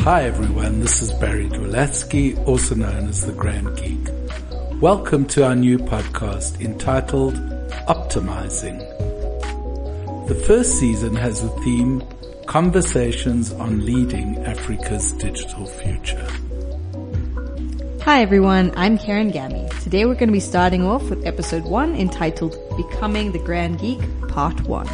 Hi everyone, this is Barry Dwalatsky, also known as the Grand Geek. Welcome to our new podcast entitled Optimizing. The first season has the theme Conversations on Leading Africa's Digital Future. Hi everyone, I'm Karen Gammy. Today we're going to be starting off with episode 1 entitled Becoming the Grand Geek Part 1.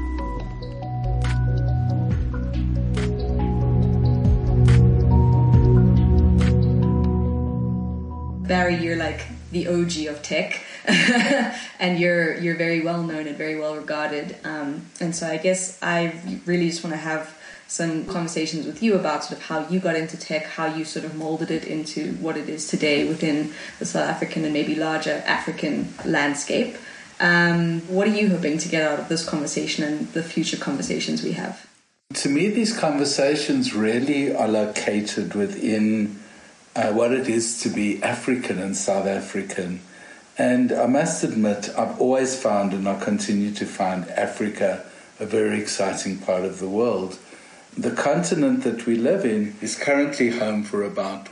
Barry, you're like the OG of tech, and you're very well known and very well regarded. And so I guess I really just want to have some conversations with you about sort of how you got into tech, how you sort of molded it into what it is today within the South African and maybe larger African landscape. What are you hoping to get out of this conversation and the future conversations we have? To me, these conversations really are located within what it is to be African and South African. And I must admit, I've always found, and I continue to find, Africa a very exciting part of the world. The continent that we live in is currently home for about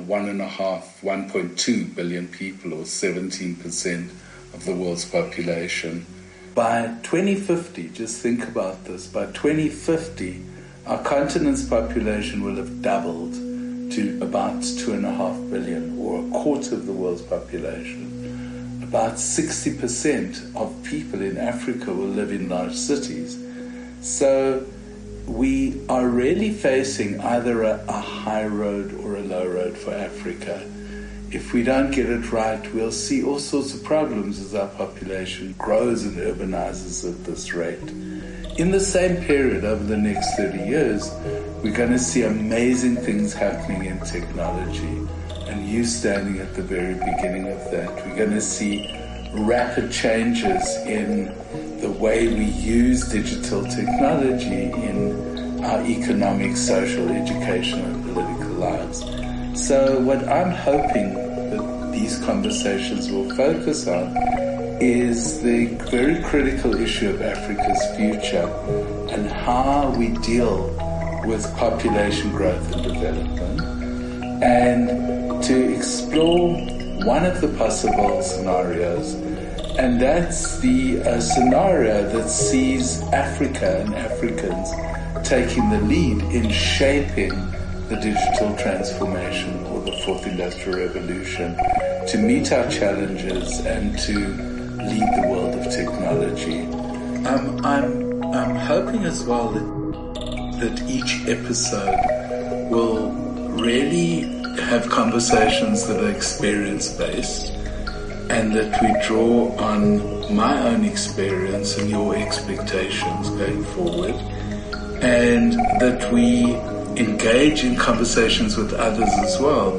1.2 billion people, or 17% of the world's population. By 2050, just think about this, by 2050, our continent's population will have doubled to about 2.5 billion, or a quarter of the world's population. About 60% of people in Africa will live in large cities. So we are really facing either a high road or a low road for Africa. If we don't get it right, we'll see all sorts of problems as our population grows and urbanizes at this rate. In the same period, over the next 30 years, we're going to see amazing things happening in technology, and you standing at the very beginning of that. We're going to see rapid changes in the way we use digital technology in our economic, social, educational, and political lives. So what I'm hoping that these conversations will focus on is the very critical issue of Africa's future and how we deal with population growth and development, and to explore one of the possible scenarios, and that's the scenario that sees Africa and Africans taking the lead in shaping the digital transformation, or the fourth industrial revolution, to meet our challenges and to lead the world of technology. I'm hoping as well that each episode will really have conversations that are experience-based, and that we draw on my own experience and your expectations going forward, and that we engage in conversations with others as well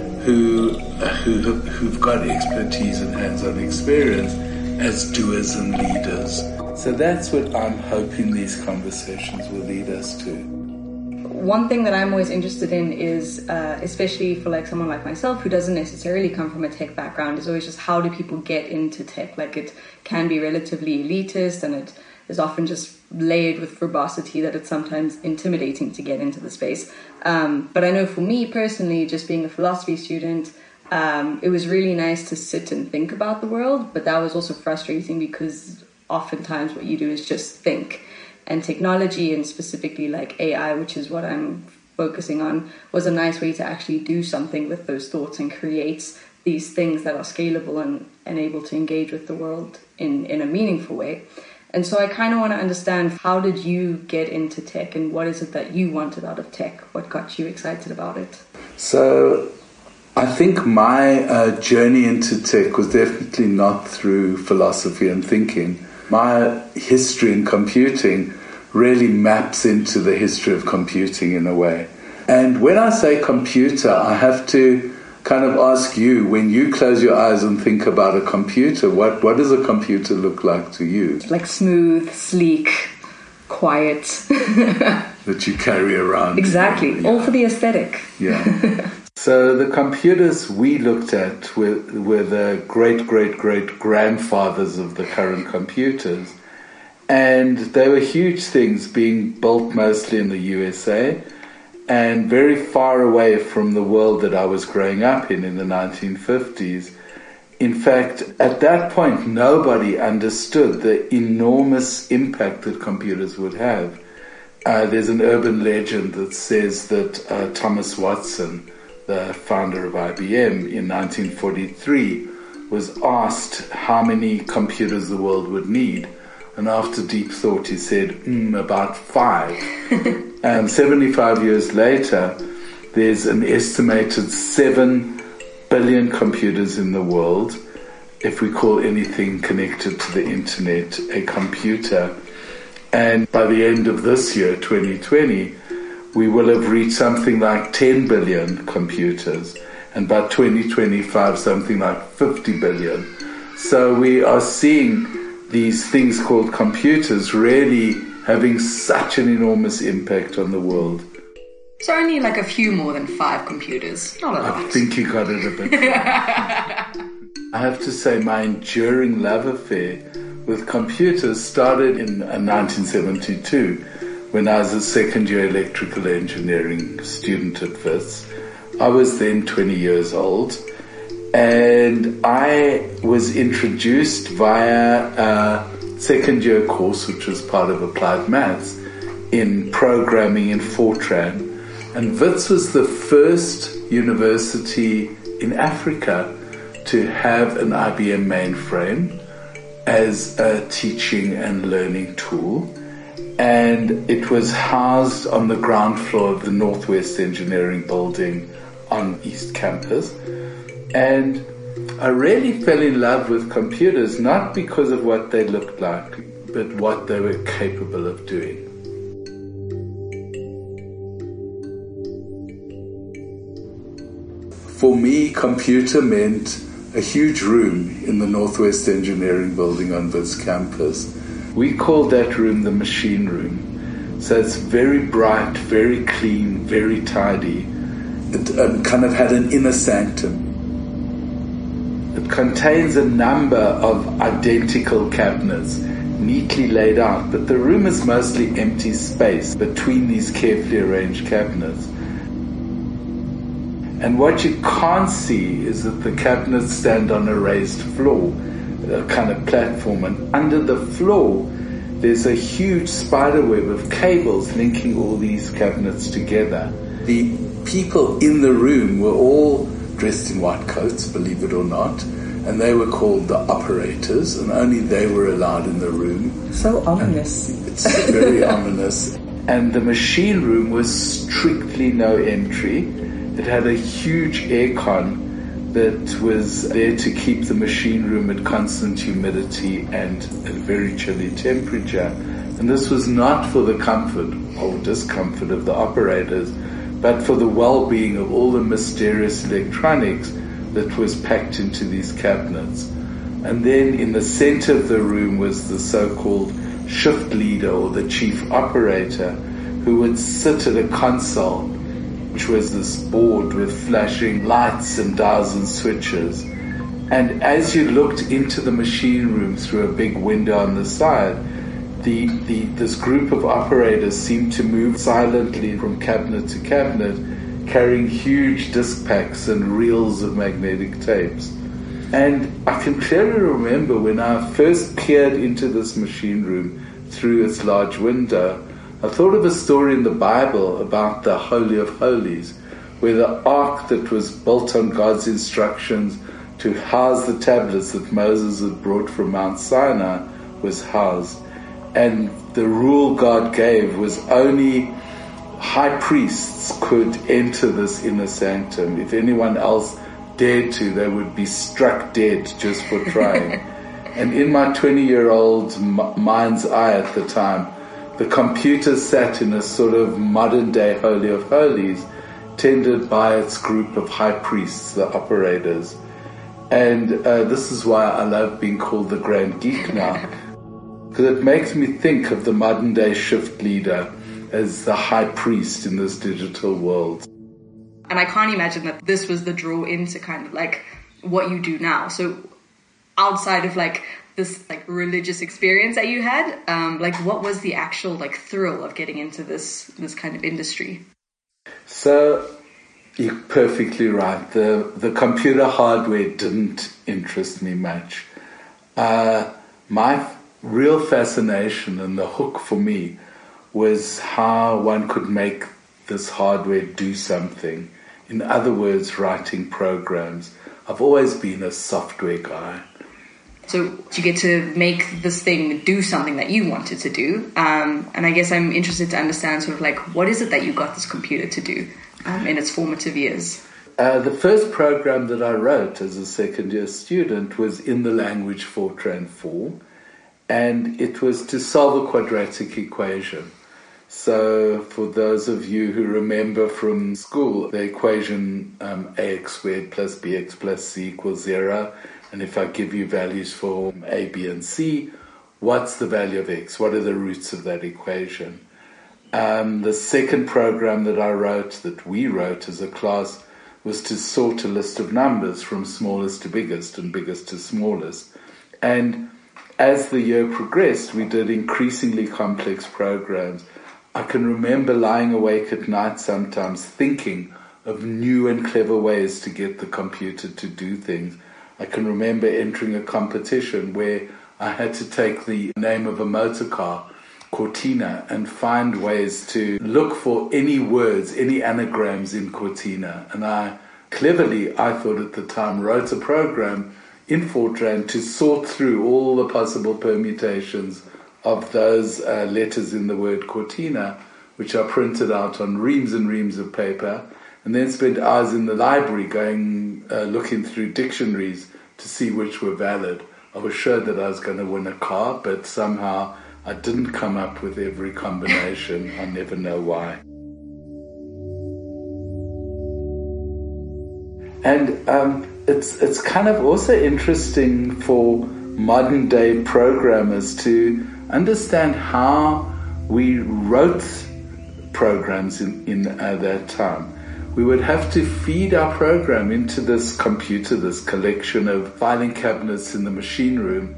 who've got expertise and hands-on experience as doers and leaders. So that's what I'm hoping these conversations will lead us to. One thing that I'm always interested in is, especially for like someone like myself who doesn't necessarily come from a tech background, is always just how do people get into tech? Like, it can be relatively elitist, and it is often just layered with verbosity that it's sometimes intimidating to get into the space. But I know for me personally, just being a philosophy student, it was really nice to sit and think about the world, but that was also frustrating because oftentimes what you do is just think. And technology, and specifically like AI, which is what I'm focusing on, was a nice way to actually do something with those thoughts and create these things that are scalable and able to engage with the world in a meaningful way. And so I kind of want to understand, how did you get into tech, and what is it that you wanted out of tech? What got you excited about it? So I think my journey into tech was definitely not through philosophy and thinking. My history in computing really maps into the history of computing in a way. And when I say computer, I have to kind of ask you, when you close your eyes and think about a computer, what does a computer look like to you? Like smooth, sleek, quiet. That you carry around. Exactly, all for the aesthetic. Yeah. So the computers we looked at were the great-great-great-grandfathers of the current computers. And they were huge things, being built mostly in the USA. and very far away from the world that I was growing up in the 1950s. In fact, at that point, nobody understood the enormous impact that computers would have. There's an urban legend that says that Thomas Watson, the founder of IBM, in 1943 was asked how many computers the world would need. And after deep thought, he said, about 5. And 75 years later, there's an estimated 7 billion computers in the world. If we call anything connected to the internet a computer. And by the end of this year, 2020, we will have reached something like 10 billion computers. And by 2025, something like 50 billion. So we are seeing these things called computers really having such an enormous impact on the world. So only like a few more than 5 computers, not a lot. I think you got it a bit wrong. I have to say my enduring love affair with computers started in 1972 when I was a second-year electrical engineering student at WITS. I was then 20 years old, and I was introduced via a second-year course, which was part of applied maths, in programming in Fortran. And WITS was the first university in Africa to have an IBM mainframe as a teaching and learning tool. And it was housed on the ground floor of the Northwest Engineering Building on East Campus. And I really fell in love with computers, not because of what they looked like, but what they were capable of doing. For me, computer meant a huge room in the Northwest Engineering Building on WITS campus. We called that room the machine room. So it's very bright, very clean, very tidy. It kind of had an inner sanctum. It contains a number of identical cabinets, neatly laid out, but the room is mostly empty space between these carefully arranged cabinets. And what you can't see is that the cabinets stand on a raised floor, a kind of platform, and under the floor there's a huge spider web of cables linking all these cabinets together. The people in the room were all dressed in white coats, believe it or not, and they were called the operators, and only they were allowed in the room. So ominous. It's very ominous. And the machine room was strictly no entry. It had a huge aircon that was there to keep the machine room at constant humidity and a very chilly temperature. And this was not for the comfort or discomfort of the operators, but for the well-being of all the mysterious electronics that was packed into these cabinets. And then in the center of the room was the so-called shift leader or the chief operator, who would sit at a console, which was this board with flashing lights and dials and switches. And as you looked into the machine room through a big window on the side, this group of operators seemed to move silently from cabinet to cabinet, carrying huge disc packs and reels of magnetic tapes. And I can clearly remember when I first peered into this machine room through its large window, I thought of a story in the Bible about the Holy of Holies, where the ark that was built on God's instructions to house the tablets that Moses had brought from Mount Sinai was housed. And the rule God gave was only high priests could enter this inner sanctum. If anyone else dared to, they would be struck dead just for trying. And in my 20-year-old mind's eye at the time, the computer sat in a sort of modern-day Holy of Holies, tended by its group of high priests, the operators. And this is why I love being called the Grand Geek now, because it makes me think of the modern-day shift leader as the high priest in this digital world. And I can't imagine that this was the draw into kind of like what you do now. So outside of like this like religious experience that you had, like what was the actual like thrill of getting into this kind of industry? So you're perfectly right. The computer hardware didn't interest me much. My real fascination and the hook for me was how one could make this hardware do something. In other words, writing programs. I've always been a software guy. So you get to make this thing do something that you wanted to do. And I guess I'm interested to understand sort of like, what is it that you got this computer to do in its formative years? The first program that I wrote as a second-year student was in the language Fortran 4, and it was to solve a quadratic equation. So for those of you who remember from school, the equation ax squared plus bx plus c equals 0, and if I give you values for a, b, and c, what's the value of x? What are the roots of that equation? The second program that we wrote as a class, was to sort a list of numbers from smallest to biggest and biggest to smallest. And as the year progressed, we did increasingly complex programs. I can remember lying awake at night sometimes thinking of new and clever ways to get the computer to do things. I can remember entering a competition where I had to take the name of a motor car, Cortina, and find ways to look for any words, any anagrams in Cortina. And I thought at the time, wrote a program in Fortran to sort through all the possible permutations of those letters in the word Cortina, which are printed out on reams and reams of paper, and then spent hours in the library looking through dictionaries to see which were valid. I was sure that I was going to win a car, but somehow I didn't come up with every combination. I never know why. And it's kind of also interesting for modern day programmers to understand how we wrote programs in that time. We would have to feed our program into this computer, this collection of filing cabinets in the machine room,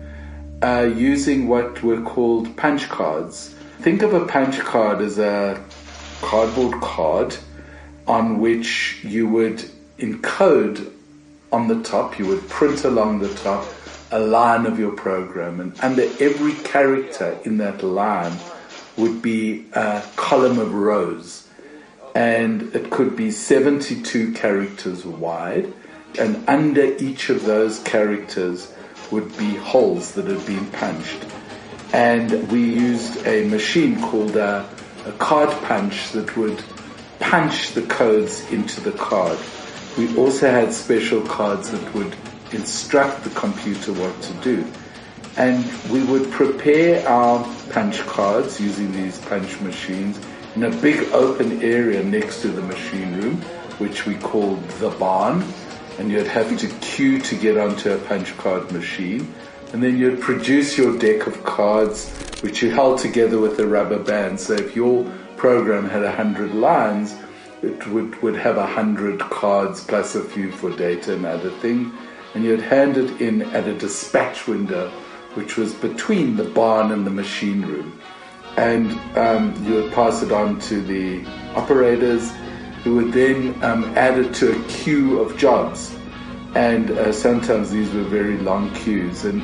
using what were called punch cards. Think of a punch card as a cardboard card on which you would encode on the top, you would print along the top a line of your program, and under every character in that line would be a column of rows, and it could be 72 characters wide, and under each of those characters would be holes that had been punched. And we used a machine called a card punch that would punch the codes into the card. We also had special cards that would instruct the computer what to do. And we would prepare our punch cards using these punch machines in a big open area next to the machine room, which we called the barn. And you'd have to queue to get onto a punch card machine. And then you'd produce your deck of cards, which you held together with a rubber band. So if your program had 100 lines, it would have 100 cards plus a few for data and other things. And you'd hand it in at a dispatch window, which was between the barn and the machine room. And you would pass it on to the operators, who would then add it to a queue of jobs. And sometimes these were very long queues. And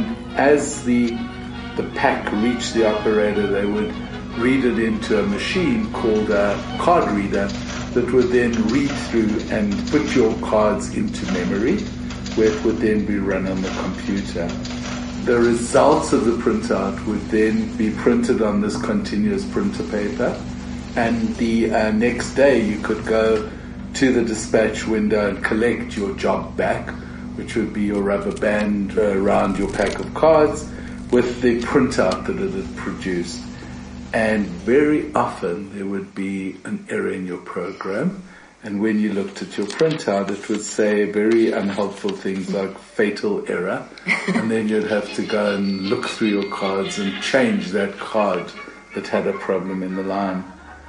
as the pack reached the operator, they would read it into a machine called a card reader that would then read through and put your cards into memory, where it would then be run on the computer. The results of the printout would then be printed on this continuous printer paper, and the next day you could go to the dispatch window and collect your job back, which would be your rubber band around your pack of cards with the printout that it had produced. And very often there would be an error in your program, and when you looked at your printout it would say very unhelpful things like fatal error, and then you'd have to go and look through your cards and change that card that had a problem in the line.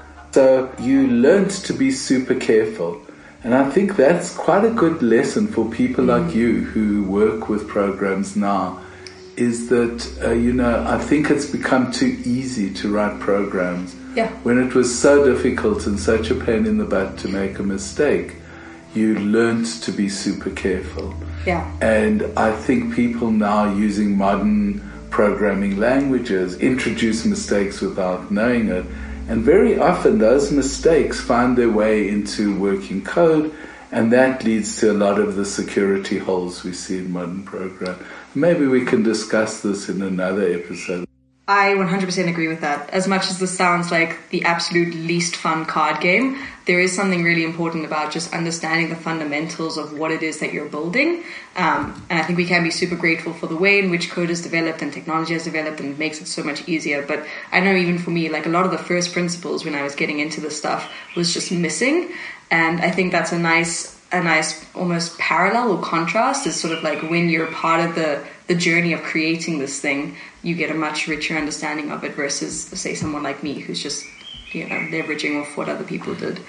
So you learned to be super careful, and I think that's quite a good lesson for people like you who work with programs now, is that, I think it's become too easy to write programs. Yeah. When it was so difficult and such a pain in the butt to make a mistake, you learned to be super careful. Yeah. And I think people now using modern programming languages introduce mistakes without knowing it. And very often those mistakes find their way into working code, and that leads to a lot of the security holes we see in modern programs. Maybe we can discuss this in another episode. I 100% agree with that. As much as this sounds like the absolute least fun card game, there is something really important about just understanding the fundamentals of what it is that you're building. And I think we can be super grateful for the way in which code is developed and technology has developed, and it makes it so much easier. But I know even for me, like a lot of the first principles when I was getting into this stuff was just missing. And I think that's a nice almost parallel or contrast is sort of like when you're part of the journey of creating this thing, you get a much richer understanding of it versus, say, someone like me who's just, leveraging off what other people did.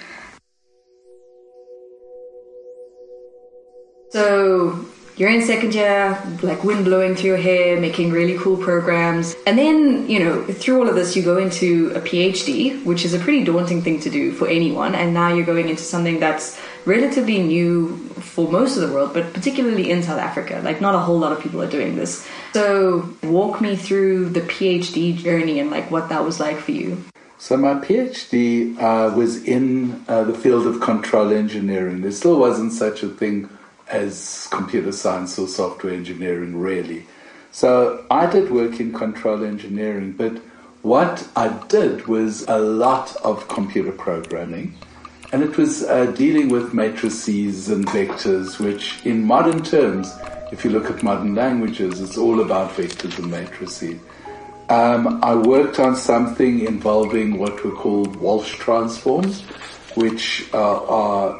So you're in second year, like wind blowing through your hair, making really cool programs. And then, through all of this, you go into a PhD, which is a pretty daunting thing to do for anyone. And now you're going into something that's relatively new for most of the world, but particularly in South Africa. Like not a whole lot of people are doing this. So walk me through the PhD journey and like what that was like for you. So my PhD was in the field of control engineering. There still wasn't such a thing as computer science or software engineering, really. So I did work in control engineering, but what I did was a lot of computer programming. And it was dealing with matrices and vectors, which in modern terms, if you look at modern languages, it's all about vectors and matrices. I worked on something involving what were called Walsh transforms, which are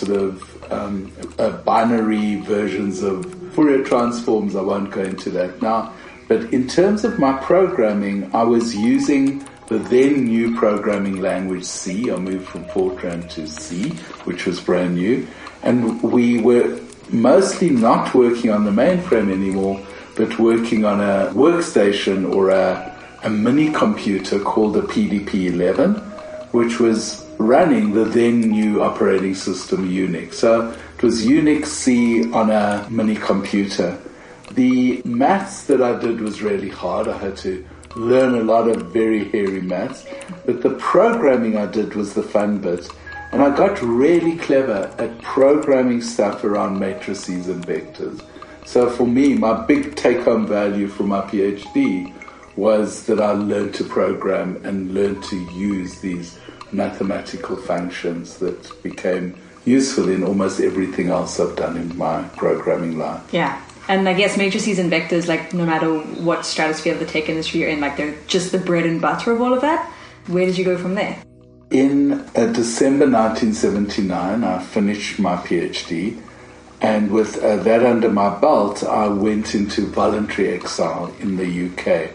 binary versions of Fourier transforms. I won't go into that now. But in terms of my programming, I was using the then new programming language C. I moved from Fortran to C, which was brand new. And we were mostly not working on the mainframe anymore, but working on a workstation or a mini computer called a PDP-11, which was running the then new operating system Unix. So it was Unix C on a mini computer. The maths that I did was really hard. I had to learn a lot of very hairy maths, but the programming I did was the fun bit. And I got really clever at programming stuff around matrices and vectors. So for me, my big take-home value from my PhD was that I learned to program and learned to use these mathematical functions that became useful in almost everything else I've done in my programming life. Yeah. And I guess matrices and vectors, like no matter what stratosphere of the tech industry you're in, like they're just the bread and butter of all of that. Where did you go from there? In December 1979, I finished my PhD, and with that under my belt, I went into voluntary exile in the UK.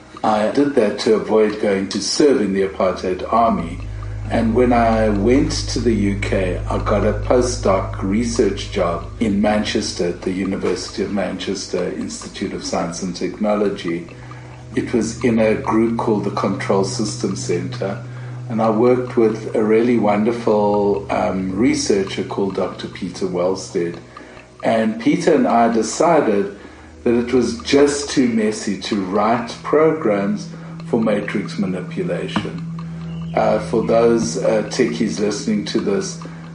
I did that to avoid going to serve in the apartheid army. And when I went to the UK, I got a postdoc research job in Manchester at the University of Manchester Institute of Science and Technology. It was in a group called the Control Systems Center, and I worked with a really wonderful researcher called Dr. Peter Wellstead. And Peter and I decided that it was just too messy to write programs for matrix manipulation. For those techies listening to this,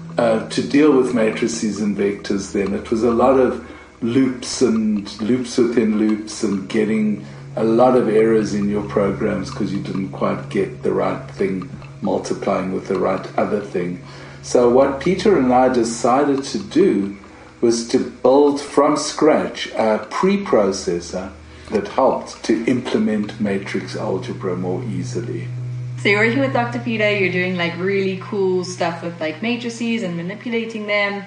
to deal with matrices and vectors then, it was a lot of loops and loops within loops and getting a lot of errors in your programs because you didn't quite get the right thing multiplying with the right other thing. So what Peter and I decided to do was to build from scratch a preprocessor that helped to implement matrix algebra more easily. So you're working with Dr. Peter, you're doing like really cool stuff with like matrices and manipulating them.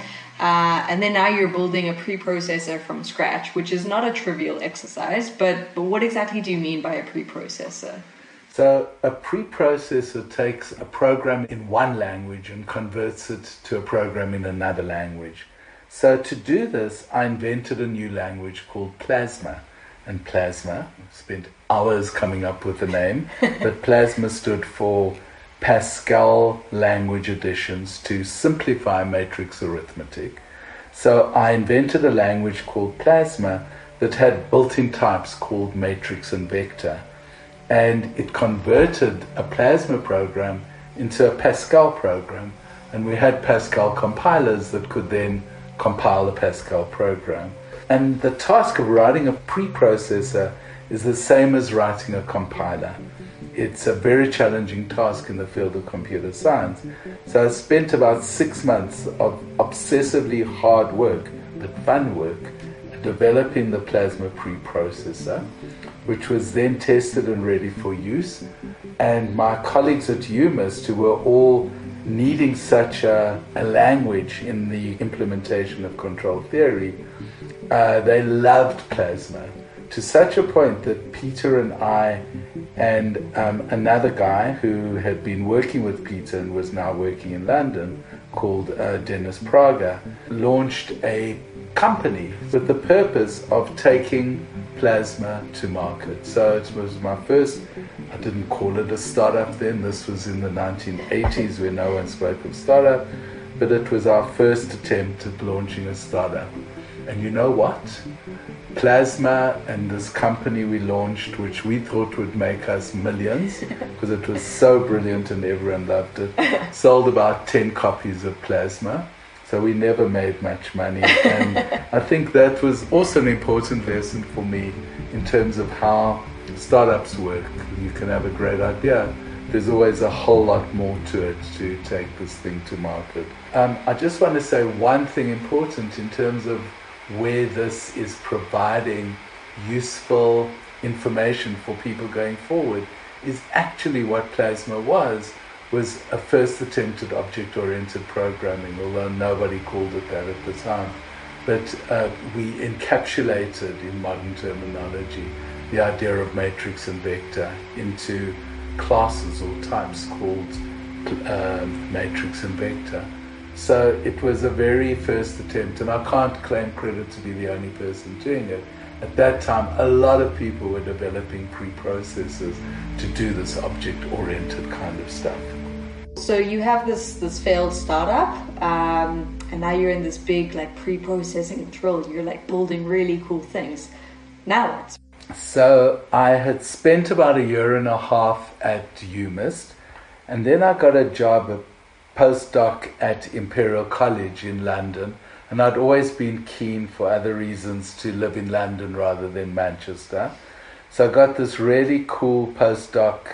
And then now you're building a preprocessor from scratch, which is not a trivial exercise, but what exactly do you mean by a preprocessor? So a preprocessor takes a program in one language and converts it to a program in another language. So to do this, I invented a new language called Plasma. and plasma. I spent hours coming up with the name, but plasma stood for Pascal Language Additions to simplify matrix arithmetic. So I invented a language called Plasma that had built-in types called matrix and vector. And it converted a Plasma program into a Pascal program. And we had Pascal compilers that could then compile the Pascal program. And the task of writing a preprocessor is the same as writing a compiler. It's a very challenging task in the field of computer science. So I spent about 6 months of obsessively hard work, but fun work, developing the Plasma preprocessor, which was then tested and ready for use. And my colleagues at UMIST, who were all needing such a language in the implementation of control theory, they loved Plasma, to such a point that Peter and I and another guy who had been working with Peter and was now working in London, called Dennis Prager, launched a company with the purpose of taking Plasma to market. So it was my first, I didn't call it a startup then, this was in the 1980s where no one spoke of startup, but it was our first attempt at launching a startup. And you know what? Plasma and this company we launched, which we thought would make us millions, because it was so brilliant and everyone loved it, sold about 10 copies of Plasma. So we never made much money. And I think that was also an important lesson for me in terms of how startups work. You can have a great idea. There's always a whole lot more to it to take this thing to market. I just want to say one thing important in terms of where this is providing useful information for people going forward is actually what Plasma was a first attempt at object-oriented programming, although nobody called it that at the time. But we encapsulated in modern terminology the idea of matrix and vector into classes or types called matrix and vector. So it was a very first attempt, and I can't claim credit to be the only person doing it. At that time, a lot of people were developing preprocessors to do this object-oriented kind of stuff. So you have this failed startup, and now you're in this big pre-processing thrill. You're building really cool things. Now what? So I had spent about a year and a half at UMIST, and then I got a job, a postdoc at Imperial College in London, and I'd always been keen for other reasons to live in London rather than Manchester. So I got this really cool postdoc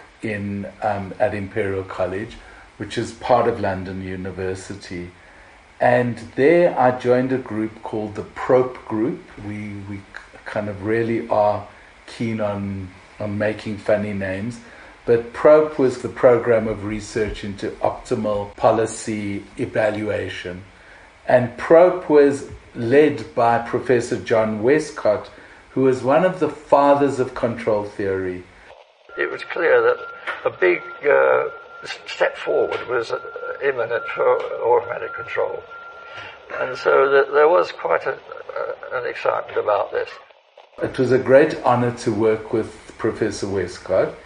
at Imperial College, which is part of London University. And there I joined a group called the PROPE group. We kind of really are keen on making funny names. But PROPE was the program of research into optimal policy evaluation. And PROPE was led by Professor John Westcott, who was one of the fathers of control theory. It was clear that a big step forward was imminent for automatic control. And so there was quite an excitement about this. It was a great honor to work with Professor Westcott.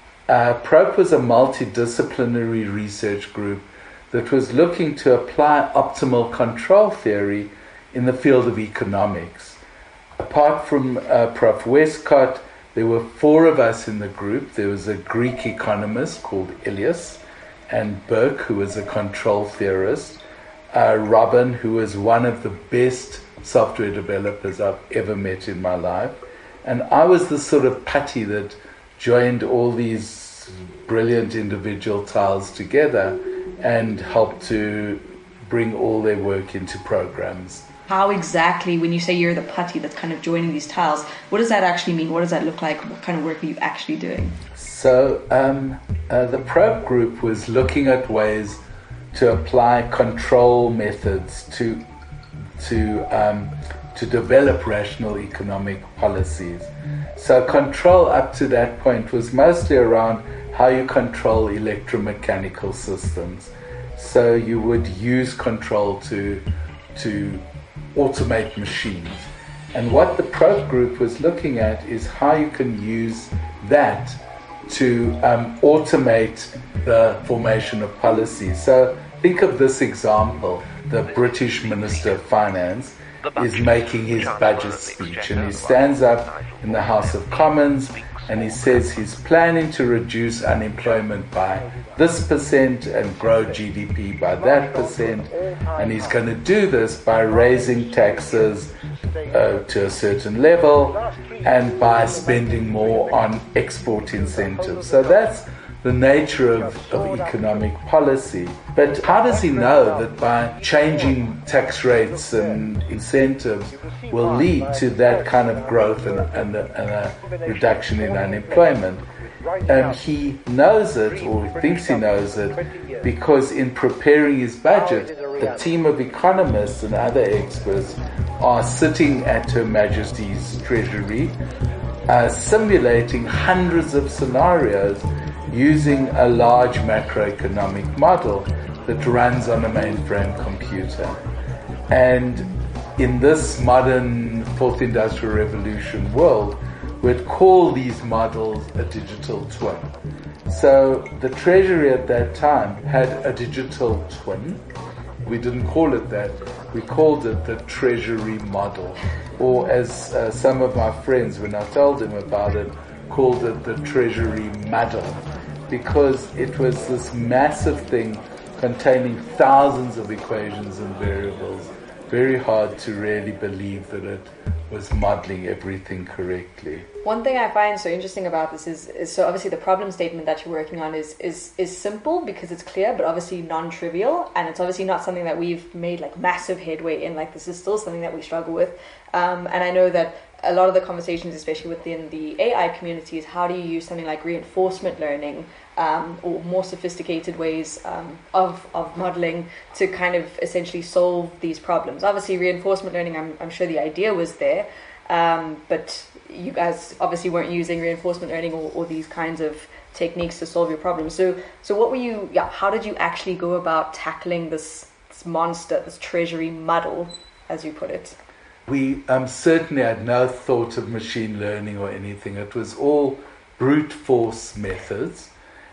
PROPE was a multidisciplinary research group that was looking to apply optimal control theory in the field of economics. Apart from Prof. Westcott, there were 4 of us in the group. There was a Greek economist called Ilias, and Burke, who was a control theorist, Robin, who was one of the best software developers I've ever met in my life, and I was the sort of putty that joined all these brilliant individual tiles together and helped to bring all their work into programs. How exactly, when you say you're the putty that's kind of joining these tiles, what does that actually mean? What does that look like? What kind of work are you actually doing? So the PROPE group was looking at ways to apply control methods to develop rational economic policies. So control up to that point was mostly around how you control electromechanical systems. So you would use control to automate machines. And what the Probe group was looking at is how you can use that to automate the formation of policy. So think of this example. The British Minister of Finance is making his budget speech, and he stands up in the House of Commons and he says he's planning to reduce unemployment by this percent and grow GDP by that percent, and he's going to do this by raising taxes to a certain level and by spending more on export incentives. So that's the nature of economic policy. But how does he know that by changing tax rates and incentives will lead to that kind of growth and a reduction in unemployment? He knows it, or thinks he knows it, because in preparing his budget, a team of economists and other experts are sitting at Her Majesty's Treasury, simulating hundreds of scenarios using a large macroeconomic model that runs on a mainframe computer. And in this modern fourth industrial revolution world, we'd call these models a digital twin. So the Treasury at that time had a digital twin. We didn't call it that. We called it the Treasury model. Or as some of my friends, when I told them about it, called it the Treasury muddle, because it was this massive thing containing thousands of equations and variables. Very hard to really believe that it was modeling everything correctly. One thing I find so interesting about this is so obviously the problem statement that you're working on is simple because it's clear, but obviously non-trivial, and it's obviously not something that we've made like massive headway in. Like, this is still something that we struggle with, and I know that a lot of the conversations, especially within the AI community, is how do you use something like reinforcement learning or more sophisticated ways of modeling to kind of essentially solve these problems. Obviously, reinforcement learning, I'm sure the idea was there, but you guys obviously weren't using reinforcement learning or these kinds of techniques to solve your problems. So what were you? How did you actually go about tackling this monster, this Treasury muddle, as you put it? We certainly had no thought of machine learning or anything. It was all brute force methods,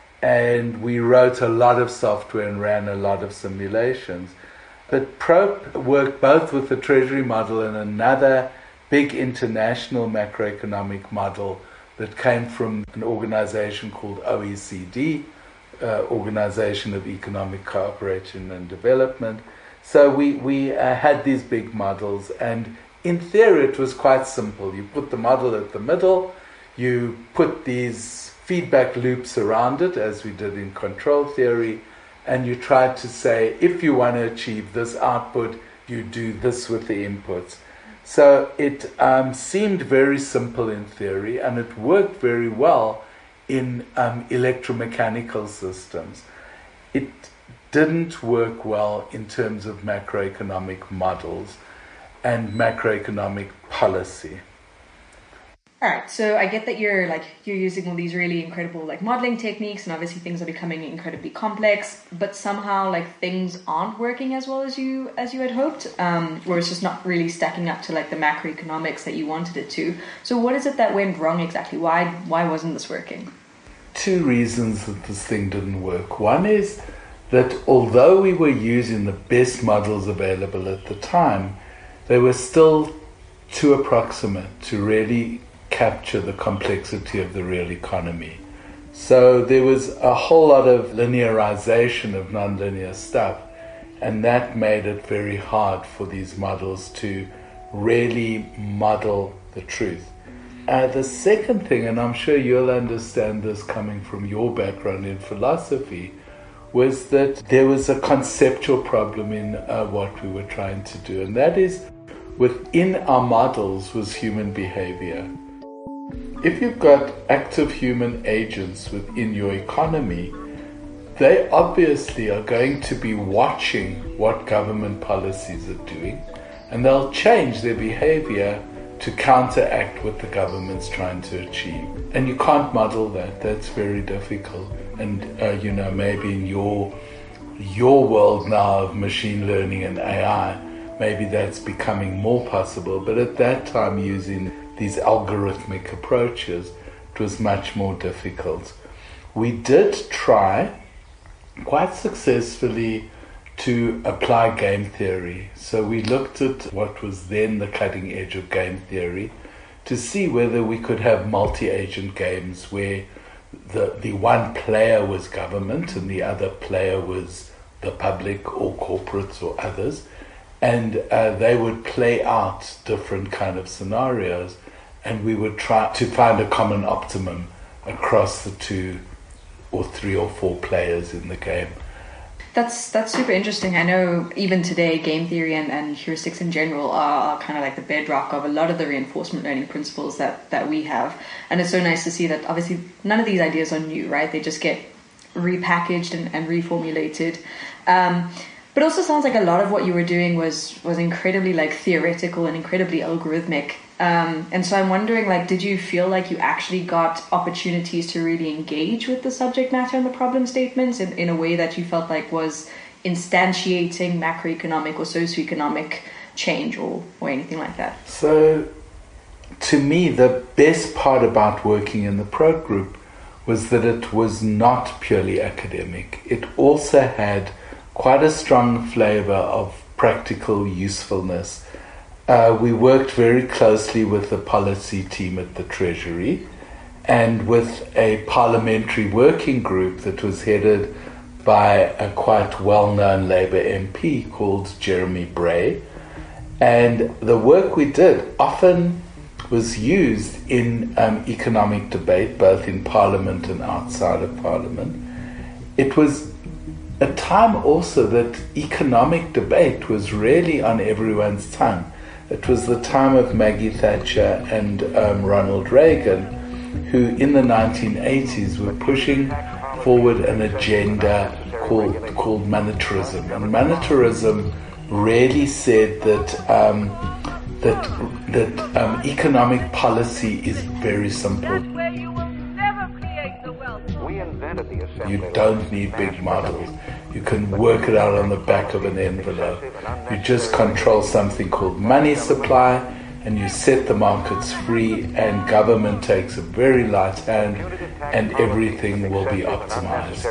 and we wrote a lot of software and ran a lot of simulations. But Probe worked both with the Treasury model and another big international macroeconomic model that came from an organization called OECD, Organization of Economic Cooperation and Development. So we had these big models, and in theory it was quite simple. You put the model at the middle, you put these feedback loops around it, as we did in control theory, and you tried to say, if you want to achieve this output, you do this with the inputs. So it seemed very simple in theory, and it worked very well in electromechanical systems. It didn't work well in terms of macroeconomic models and macroeconomic policy. All right, so I get that you're using all these really incredible modeling techniques, and obviously things are becoming incredibly complex, but somehow things aren't working as well as you had hoped, or it's just not really stacking up to the macroeconomics that you wanted it to. So what is it that went wrong exactly? Why wasn't this working? Two reasons that this thing didn't work. One is that although we were using the best models available at the time, they were still too approximate to really capture the complexity of the real economy. So there was a whole lot of linearization of nonlinear stuff, and that made it very hard for these models to really model the truth. The second thing, and I'm sure you'll understand this coming from your background in philosophy, was that there was a conceptual problem in what we were trying to do, and that is, within our models was human behavior. If you've got active human agents within your economy, they obviously are going to be watching what government policies are doing, and they'll change their behavior to counteract what the government's trying to achieve. And you can't model that. That's very difficult. And maybe in your world now of machine learning and AI, maybe that's becoming more possible, but at that time using these algorithmic approaches, it was much more difficult. We did try quite successfully to apply game theory. So we looked at what was then the cutting edge of game theory to see whether we could have multi-agent games where the one player was government and the other player was the public or corporates or others, and they would play out different kind of scenarios, and we would try to find a common optimum across the 2 or 3 or 4 players in the game. That's super interesting. I know even today game theory and heuristics in general are kind of like the bedrock of a lot of the reinforcement learning principles that we have. And it's so nice to see that obviously none of these ideas are new, right? They just get repackaged and reformulated. But also sounds like a lot of what you were doing was incredibly like theoretical and incredibly algorithmic. And so I'm wondering, like, did you feel like you actually got opportunities to really engage with the subject matter and the problem statements in a way that you felt like was instantiating macroeconomic or socioeconomic change or anything like that? So, to me, the best part about working in the Probe Group was that it was not purely academic. It also had quite a strong flavor of practical usefulness. We worked very closely with the policy team at the Treasury and with a parliamentary working group that was headed by a quite well-known Labour MP called Jeremy Bray. And the work we did often was used in economic debate, both in Parliament and outside of Parliament. It was a time also that economic debate was really on everyone's tongue. It was the time of Maggie Thatcher and Ronald Reagan, who in the 1980s were pushing forward an agenda called monetarism. And monetarism really said that economic policy is very simple. You don't need big models. You can work it out on the back of an envelope. You just control something called money supply, and you set the markets free, and government takes a very light hand, and everything will be optimized.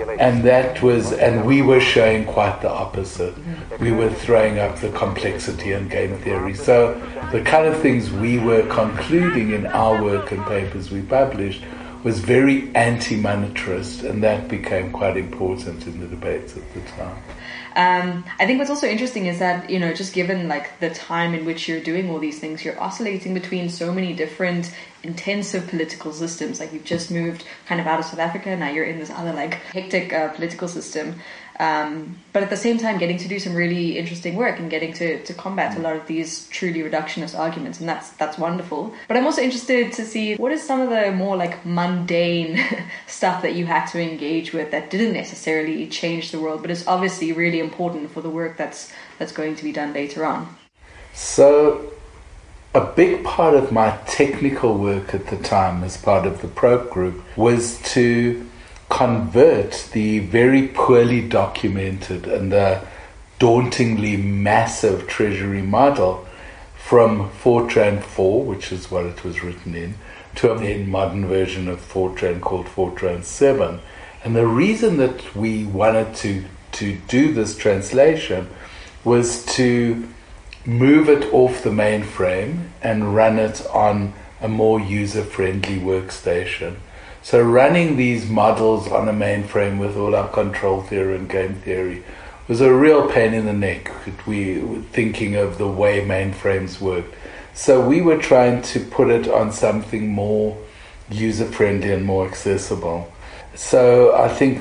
And we were showing quite the opposite. We were throwing up the complexity and game theory. So the kind of things we were concluding in our work and papers we published was very anti-monetarist, and that became quite important in the debates at the time. I think what's also interesting is that, you know, just given like the time in which you're doing all these things, you're oscillating between so many different intensive political systems. Like you've just moved kind of out of South Africa, now you're in this other like hectic political system. But at the same time getting to do some really interesting work and getting to combat a lot of these truly reductionist arguments, and that's wonderful. But I'm also interested to see what is some of the more like mundane stuff that you had to engage with that didn't necessarily change the world, but is obviously really important for the work that's going to be done later on. So a big part of my technical work at the time as part of the Probe Group was to convert the very poorly documented and the dauntingly massive Treasury model from Fortran 4, which is what it was written in, to a then modern version of Fortran called Fortran 7. And the reason that we wanted to do this translation was to move it off the mainframe and run it on a more user-friendly workstation. So running these models on a mainframe with all our control theory and game theory was a real pain in the neck. We were thinking of the way mainframes worked. So we were trying to put it on something more user-friendly and more accessible. So I think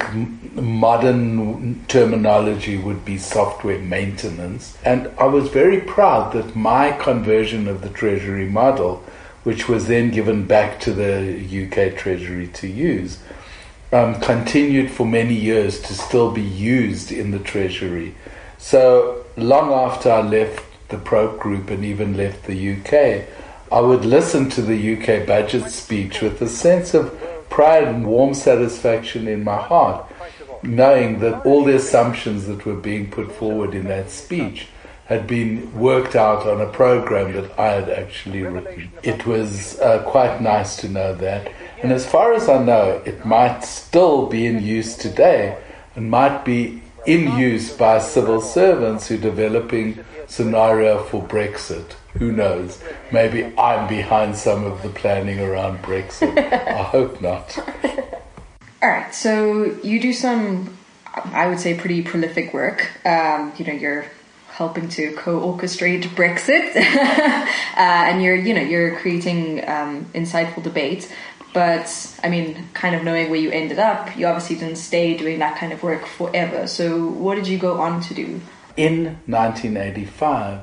modern terminology would be software maintenance. And I was very proud that my conversion of the Treasury model, which was then given back to the UK Treasury to use, continued for many years to still be used in the Treasury. So long after I left the Probe Group and even left the UK, I would listen to the UK budget speech with a sense of pride and warm satisfaction in my heart, knowing that all the assumptions that were being put forward in that speech had been worked out on a program that I had actually written. It was quite nice to know that. And as far as I know, it might still be in use today and might be in use by civil servants who are developing scenario for Brexit. Who knows? Maybe I'm behind some of the planning around Brexit. I hope not. All right, so you do some, I would say, pretty prolific work. You're helping to co-orchestrate Brexit, and you're creating insightful debate. But I mean, kind of knowing where you ended up, you obviously didn't stay doing that kind of work forever. So what did you go on to do? In 1985,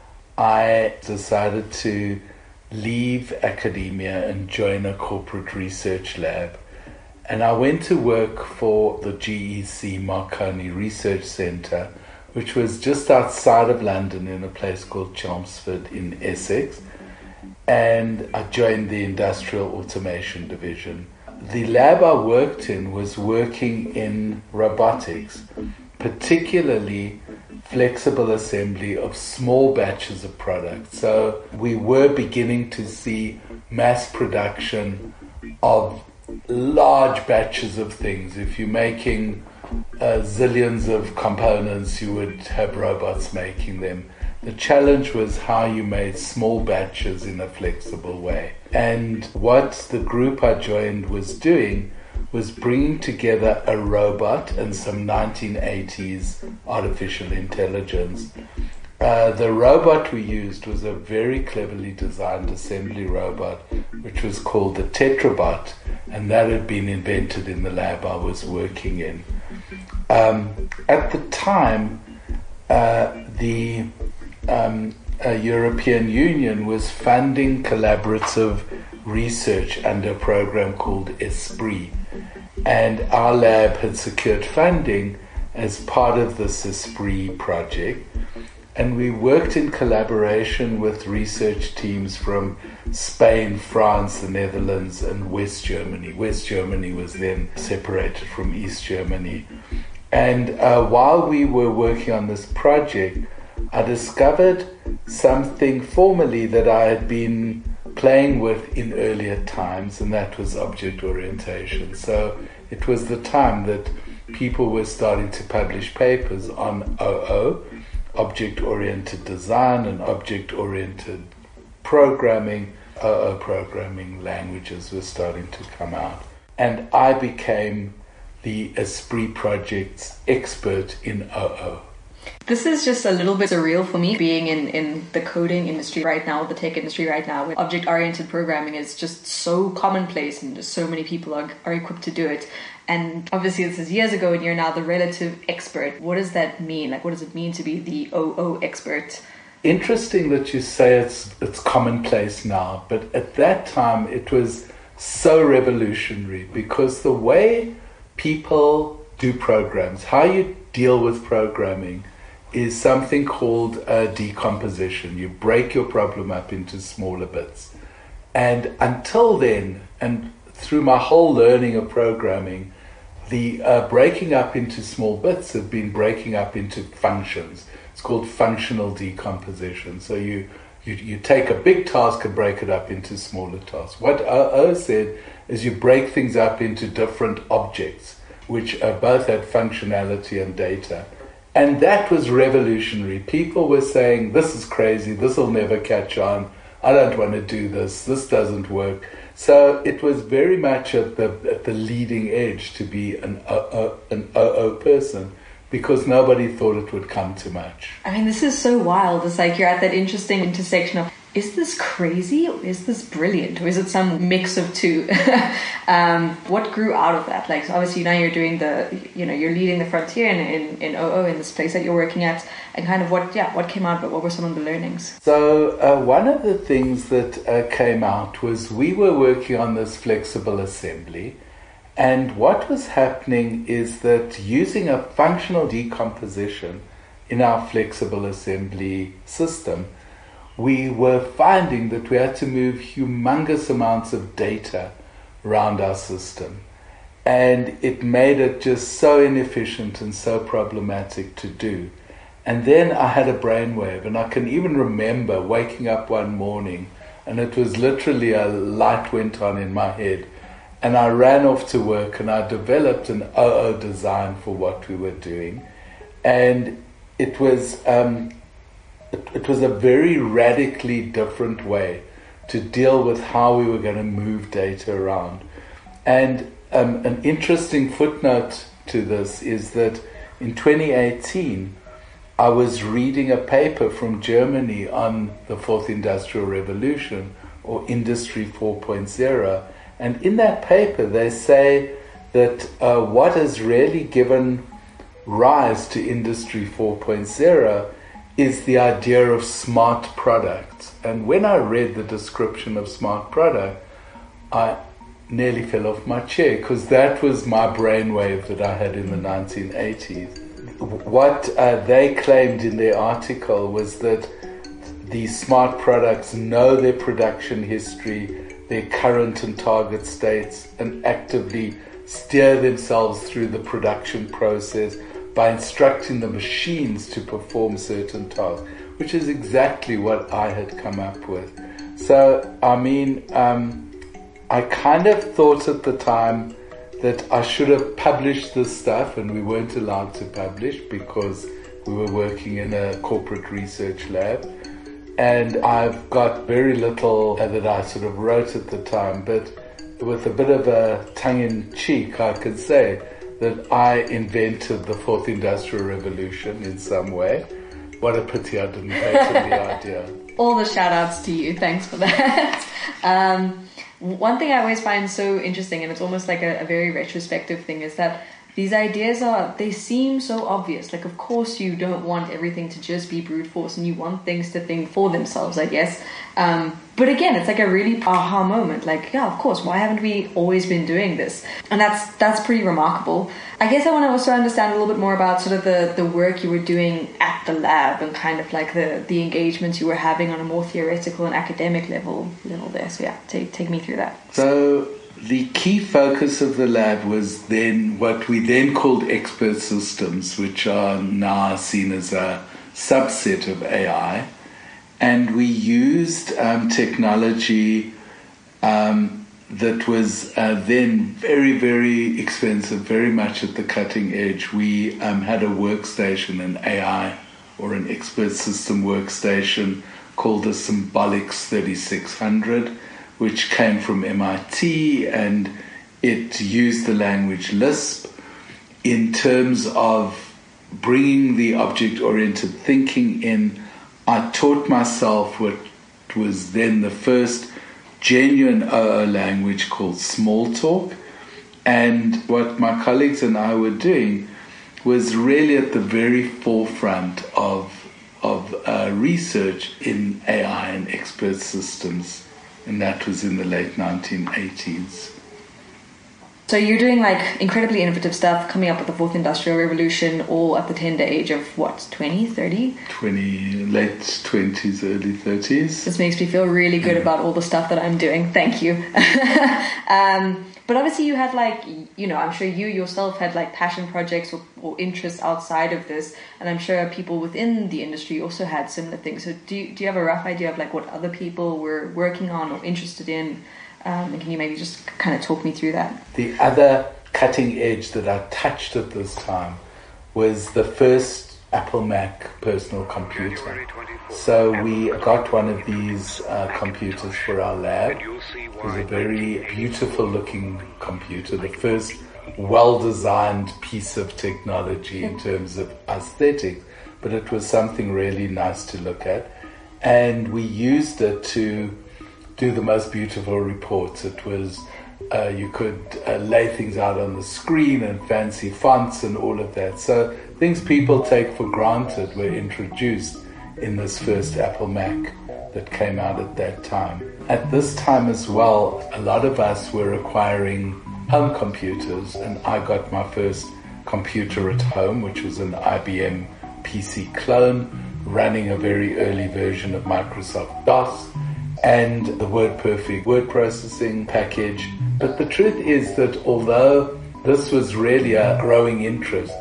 I decided to leave academia and join a corporate research lab. And I went to work for the GEC Marconi Research Centre, which was just outside of London in a place called Chelmsford in Essex. And I joined the Industrial Automation Division. The lab I worked in was working in robotics, particularly flexible assembly of small batches of products. So we were beginning to see mass production of large batches of things. If you're making zillions of components, you would have robots making them. The challenge was how you made small batches in a flexible way. And what the group I joined was doing was bringing together a robot and some 1980s artificial intelligence. The robot we used was a very cleverly designed assembly robot, which was called the Tetrabot, and that had been invented in the lab I was working in. At the time, the European Union was funding collaborative research under a program called ESPRIT, and our lab had secured funding as part of this ESPRIT project, and we worked in collaboration with research teams from Spain, France, the Netherlands, and West Germany. West Germany was then separated from East Germany. And while we were working on this project, I discovered something formally that I had been playing with in earlier times, and that was object orientation. So it was the time that people were starting to publish papers on OO, object-oriented design, and object-oriented programming. OO programming languages were starting to come out. And I became the ESPRIT project's expert in OO. This is just a little bit surreal for me, being in the coding industry right now, the tech industry right now, where object-oriented programming is just so commonplace and just so many people are equipped to do it. And obviously this is years ago and you're now the relative expert. What does that mean? Like, what does it mean to be the OO expert? Interesting that you say it's commonplace now, but at that time it was so revolutionary, because the way people do programs, how you deal with programming, is something called decomposition. You break your problem up into smaller bits. And until then, and through my whole learning of programming, the breaking up into small bits have been breaking up into functions. It's called functional decomposition. So you take a big task and break it up into smaller tasks. What OO said is you break things up into different objects, which both had functionality and data. And that was revolutionary. People were saying, this is crazy, this will never catch on, I don't want to do this doesn't work. So it was very much at the leading edge to be an OO person, because nobody thought it would come to much. I mean, this is so wild. It's like you're at that interesting intersection of, is this crazy or is this brilliant, or is it some mix of two? What grew out of that? Like, so obviously now you're doing you're leading the frontier in OO, in this place that you're working at, and kind of what came out of it? What were some of the learnings? So one of the things that came out was we were working on this flexible assembly, and what was happening is that using a functional decomposition in our flexible assembly system, we were finding that we had to move humongous amounts of data around our system. And it made it just so inefficient and so problematic to do. And then I had a brainwave, and I can even remember waking up one morning, and it was literally a light went on in my head, and I ran off to work, and I developed an OO design for what we were doing, and it was a very radically different way to deal with how we were going to move data around. And an interesting footnote to this is that in 2018, I was reading a paper from Germany on the Fourth Industrial Revolution, or Industry 4.0, and in that paper they say that what has really given rise to Industry 4.0 is the idea of smart products. And when I read the description of smart product, I nearly fell off my chair, because that was my brainwave that I had in the 1980s. What they claimed in their article was that these smart products know their production history, their current and target states, and actively steer themselves through the production process by instructing the machines to perform certain tasks, which is exactly what I had come up with. So, I mean, I kind of thought at the time that I should have published this stuff, and we weren't allowed to publish because we were working in a corporate research lab. And I've got very little that I sort of wrote at the time, but with a bit of a tongue-in-cheek, I could say that I invented the Fourth Industrial Revolution in some way. What a pity I didn't patent the idea. All the shout-outs to you. Thanks for that. One thing I always find so interesting, and it's almost like a very retrospective thing, is that these ideas they seem so obvious. Like, of course you don't want everything to just be brute force, and you want things to think for themselves, I guess. But again, it's like a really aha moment. Like, yeah, of course, why haven't we always been doing this? And that's pretty remarkable. I guess I want to also understand a little bit more about sort of the work you were doing at the lab, and kind of like the engagements you were having on a more theoretical and academic level there. So yeah, take me through that. So the key focus of the lab was then what we then called expert systems, which are now seen as a subset of AI. And we used technology that was then very, very expensive, very much at the cutting edge. We had a workstation, an AI or an expert system workstation called the Symbolics 3600, which came from MIT, and it used the language Lisp in terms of bringing the object-oriented thinking in. I taught myself what was then the first genuine OO language called Smalltalk, and what my colleagues and I were doing was really at the very forefront of research in AI and expert systems, and that was in the late 1980s. So you're doing like incredibly innovative stuff, coming up with the Fourth Industrial Revolution, all at the tender age of what, 20, 30? 20, late 20s, early 30s. This makes me feel really good about all the stuff that I'm doing. Thank you. But obviously you had like, I'm sure you yourself had like passion projects or interests outside of this. And I'm sure people within the industry also had similar things. So do you have a rough idea of like what other people were working on or interested in? And can you maybe just kind of talk me through that? The other cutting edge that I touched at this time was the first Apple Mac personal computer. So we got one of these computers for our lab. It was a very beautiful looking computer, the first well-designed piece of technology in terms of aesthetics, but it was something really nice to look at. And we used it to do the most beautiful reports. It was, you could lay things out on the screen and fancy fonts and all of that. So things people take for granted were introduced in this first Apple Mac that came out at that time. At this time as well, a lot of us were acquiring home computers, and I got my first computer at home, which was an IBM PC clone running a very early version of Microsoft DOS and the WordPerfect word processing package. But the truth is that although this was really a growing interest,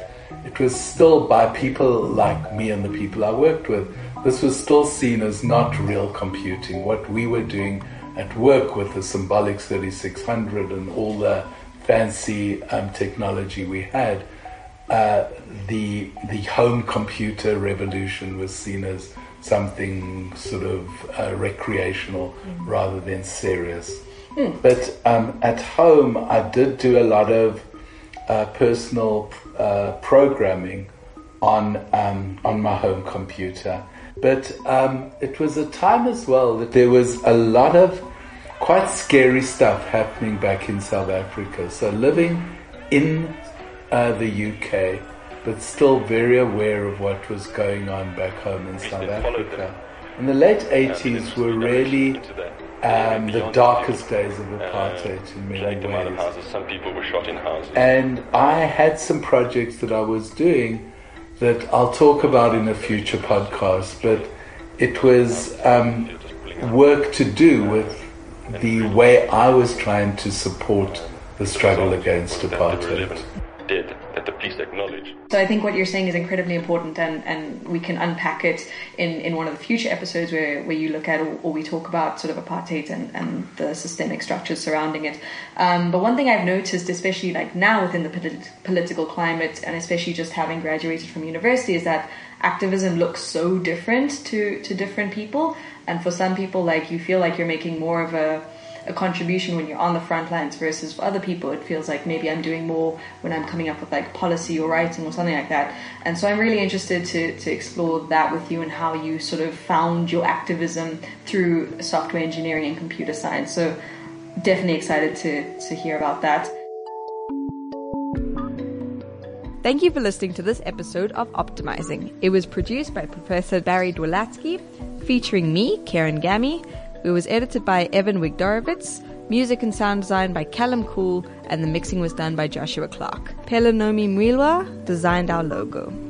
it was still, by people like me and the people I worked with, this was still seen as not real computing. What we were doing at work with the Symbolics 3600 and all the fancy technology we had, the home computer revolution was seen as something sort of recreational rather than serious. But at home, I did do a lot of personal programming on my home computer. But it was a time as well that there was a lot of quite scary stuff happening back in South Africa. So living in the UK, but still very aware of what was going on back home in South Africa. In the late 80s were really the darkest days of apartheid in many ways. Some people were shot in houses. And I had some projects that I was doing that I'll talk about in a future podcast, but it was work to do with the way I was trying to support the struggle against apartheid. Did that the police acknowledge. So I think what you're saying is incredibly important, and we can unpack it in one of the future episodes where you look at or we talk about sort of apartheid and the systemic structures surrounding it. But one thing I've noticed, especially like now within the political climate, and especially just having graduated from university, is that activism looks so different to different people. And for some people, like, you feel like you're making more of a contribution when you're on the front lines, versus for other people it feels like maybe I'm doing more when I'm coming up with like policy or writing or something like that. And so I'm really interested to explore that with you and how you sort of found your activism through software engineering and computer science. So definitely excited to hear about that. Thank you for listening to this episode of Optimizing. It was produced by Professor Barry Dwalatsky, featuring me, Karen Gammy. It was edited by Evan Wigdorowitz, music and sound design by Callum Cool, and the mixing was done by Joshua Clark. Pelanomi Mwilwa designed our logo.